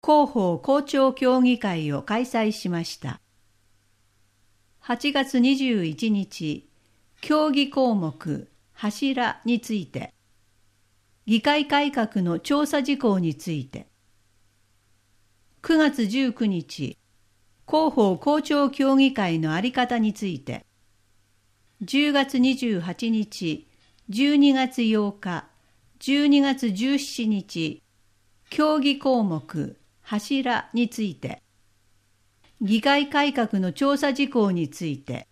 広報校長協議会を開催しました。8月21日、協議項目柱について、議会改革の調査事項について、9月19日、広報校長協議会のあり方について、10月28日、12月8日、12月17日、協議項目柱について、議会改革の調査事項について、